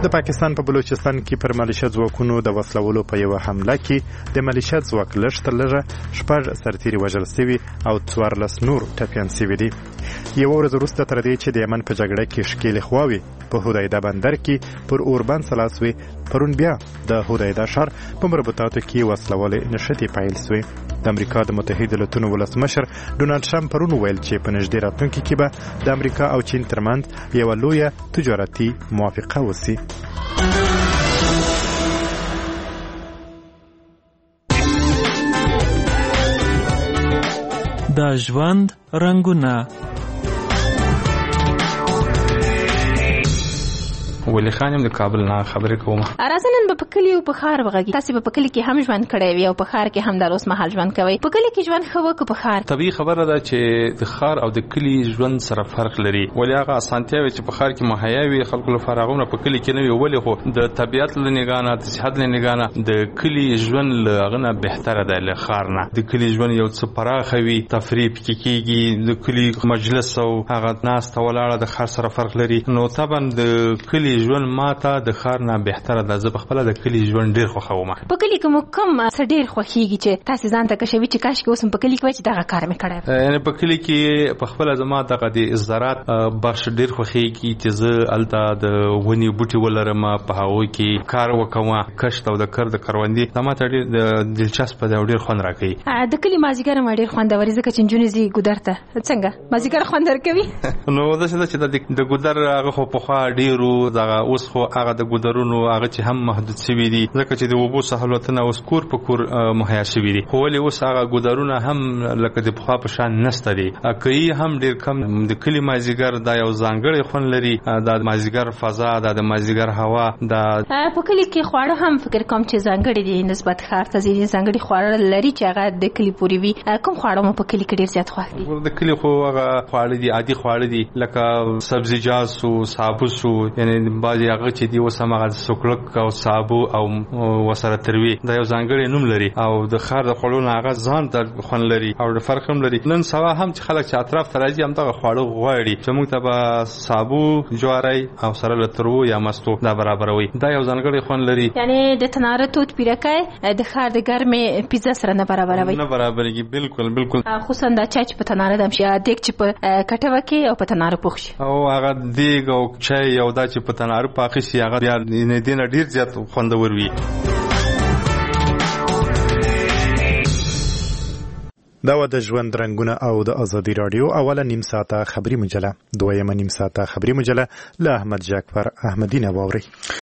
د پاکستان په بلوچستان کې پر ملیشه ځواکونو د وسلولو په یوه حمله کې د ملیشه ځواک لږ تر لږه 6 سرتیري وژل سوي او 14 نور ټپیان سوي دي. یوه ورځ وروسته تر دې چې د یمن په جګړه کې ښکېلې خواوې په هدایده بندر کې پر اوربند خلاص وې، پرون بیا د هدایده ښار په مربوطاتو کې وسلوالې نښتې پیل سوې. د امریکا د متحده ایالاتونو ولسمشر ډونالډ ټرمپ پرون ویل چې په نږدې راتلونکي کې به د امریکا او چین ترمنځ یوه لویه تجارتي موافقه وسي. د ژوند رنګونه. ولی خانم د کابل نه خبرې کوم. راځه نن به په کلي او په ښار وغږی. تاسو به په کلي کې هم ژوند کړی وي او په ښار کې هم د اوس مهال ژوند کوي. په کلي کې ژوند ښه وه که په ښار؟ طبیعي خبره ده چې د ښار او د کلي ژوند سره فرق لري، ولې هغه اسانتیاوې چې په ښار کې مهیا وي خلکو لپاره هغومره په کلي کې نه وي، ولې خو د طبیعت له نګاه نه، د صحت له نګاه نه د کلي ژوند له هغه نه بهتره دی له ښار نه. د کلي ژوند یو څه پراخه وي، تفریح پکې کېږي، د کلي مجلس او هغه ناسته ولاړه د ښار سره فرق لري. نو طبعا د کلي ژوند ماته د ښار نه بهتره ده. زه پخپله د کلي ژوند ډېر خوښوم. په کلي کې مو کوم څه ډېر خوښېږي چې تاسې ځان ته کشوي چې کاشکې اوس هم په کلي کې وای چې دغه کار مې کړی وی؟ یعنې په کلي کې پخپله زما دغه د زراعت بخش ډېر خوښېږي چې زه هلته د ونې بوټي ولرم، په هغوی کې کار وکوم، کښت او د کر د کروندې. دا ماته ډېر دلچسپه دی او ډېر خوند راکوي. د کلي مازدیګر هم ډېر خوندور ځکه چې نجونې ځي ګودر ته. څنګه مازدیګر خوند ورکوي؟ نو داسې ده چې د ګودر هغه خو پخوا ډېر و، دغه اوس خو هغه د ګودرونو هغه چې هم محدود شوي دي ځکه چې د اوبو سهولتونه اوس کور په کور مهیا شوي دي، خو ولې اوس هغه ګودرونه هم لکه د پخوا په شان نشته دي. کوي هم ډېر کم. د کلي مازدیګر دا یو ځانګړی خوند لري، دا د مازدیګر فضا، دا د مازدیګر هوا. دا په کلي کې خواړه هم فکر کوم چې ځانګړي دي نسبت ښار ته ځینې ځانګړي خواړه لري چې هغه د کلي پورې وي. کوم خواړه مو په کلي کې ډېر زیات خوښ دي؟ د کلي خو هغه خواړه دي عادي خواړه دي لکه سبزیجات سو، سابو سو، یعنی بعضې هغه چې دي اوس هم هغه سوکړک او سابو او وسره تروي دا یو ځانګړی نوم لري او د ښار د خوړو نه هغه ځان ته خوند لري او د فرق هم لري. نن سبا هم چې خلک چې اطراف ته راځي همدغه خواړه غواړي چې موږ ته به سابو جواری او سره له ترو یا مستو دا برابروي. دا یو ځانګړی خوند لري. یعنې د تناره توت پیرکی د ښار د ګرمې پیزا سره نه برابروي؟ نه برابرېږي. بالکل بالکل. خصوصا دا چای چې په تناره دم شي، دیګ چې په کټوه کې او په تناره پوخ شي، او هغه دیګ او چای او دا چې په تناره پاخه شي هغه بیا دې نه ډېر زیات خوندور وي. دا و د ژوند رنګونه او د ازادي راډیو اوله نیم ساعته خبري مجله. دویمه نیم ساعته خبري مجله له احمد جعفر احمدی نه واورئ.